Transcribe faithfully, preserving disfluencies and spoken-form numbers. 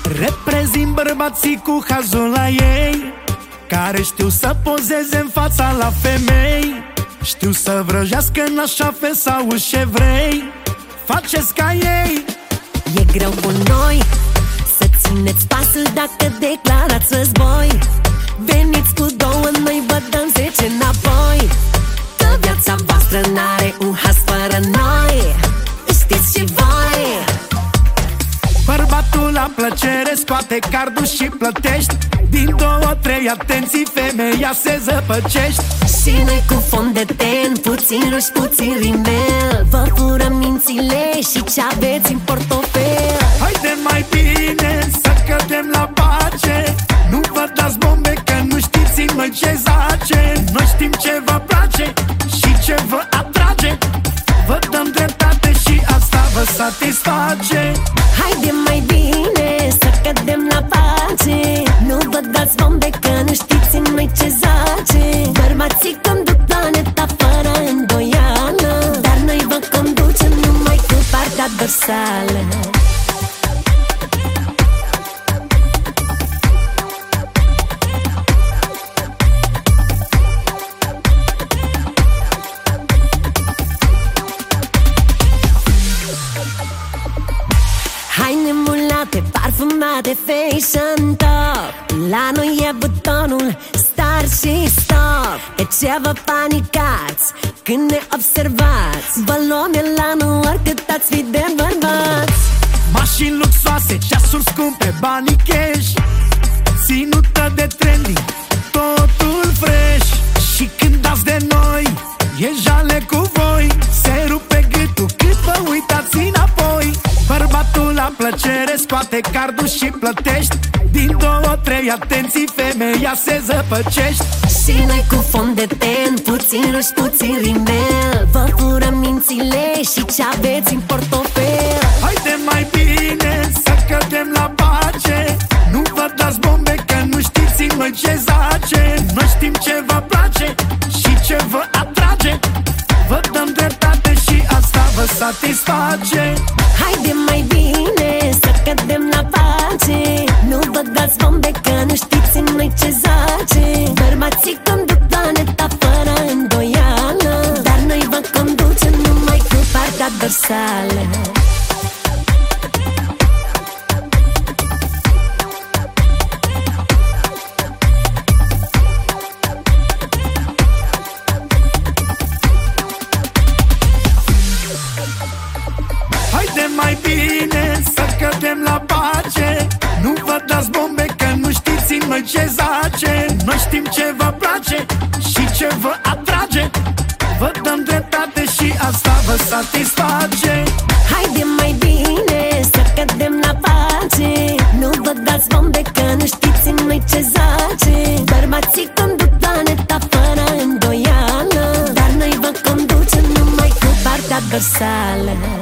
Reprezint bărbații cu hazul la ei, care știu să pozeze în fața la femei, știu să vrăjească în așa fel sau ce vrei. Faceți ca ei. E greu cu noi să țineți pasul dacă declarați război. Veniți cu două, noi vă dăm zece înapoi. Că viața voastră n-are un has fără noi, știți și voi. Bărbatul la plăcere scoate cardul și plătești. Din două, trei atenții, femeia se zăpăcești. Și noi cu fond de ten, puțin ruși, puțin rimel, vă furăm mințile și ce aveți în portofel. Haide mai bine să cădem la pace, nu vă dați bombe că nu știți în noi ce zace. Noi știm ce vă place și ce vă atrage, vă dăm dreptate și asta vă satisface. Haide mai bine să cădem la pace, nu vă dați bombe că nu știți în noi ce zace. Bărbații conduc planeta fără îndoială, dar noi vă conducem numai cu partea dorsală. Haine mulate, parfumate, fashion top. La noi e butonul start și stop. De ce vă panicați când ne observați? Vă luăm elanul oricât ați fi de bărbați. Mașini luxoase, ceasuri scumpe, banii cash, ținută de trendy, totul fresh. Și când dați de noi, e jale cu voi, se rupe gâtul cât vă uitați înapoi. Bărbatul la plăcere scoate cardul și plătești. Din două, trei atenții, femeia se zăpăcești. Și noi cu fond de ten, puțin ruși, puțin rimel, vă furăm mințile și ce aveți în portofel. Haide mai bine să cădem la pace, nu vă dați bombe că nu știți în noi ce zace. Noi știm ce vă place și ce vă atrage, vă dăm dreptate și asta vă satisface. Haide mai bine să cădem la pace, nu vă dați bombe că nu știți în noi ce zace. Bărbații conduc planeta fără îndoială, dar noi vă conducem numai cu partea dorsală. Haide mai bine să cădem la pace, nu vă dați bombe că nu știți în noi ce zace. Noi știm ce vă place și ce vă atrage, vă dăm dreptate și asta vă satisface. Haide mai bine să cădem la pace, nu vă dați bombe că nu știți în noi ce zace. Bărbații conduc planeta fără îndoială, dar noi vă conducem numai cu partea dorsală.